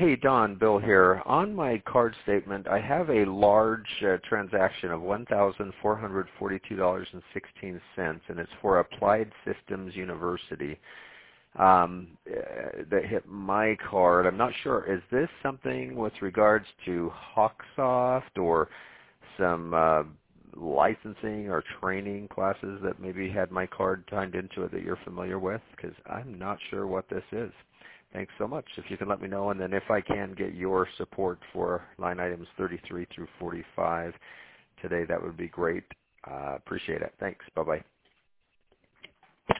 Hey, Don, Bill here. On my card statement, I have a large transaction of $1,442.16, and it's for Applied Systems University that hit my card. I'm not sure. Is this something with regards to Hawksoft or some licensing or training classes that maybe had my card tied into it that you're familiar with? Because I'm not sure what this is. Thanks so much. If you can let me know, and then if I can get your support for line items 33 through 45 today, that would be great. Appreciate it. Thanks. Bye-bye.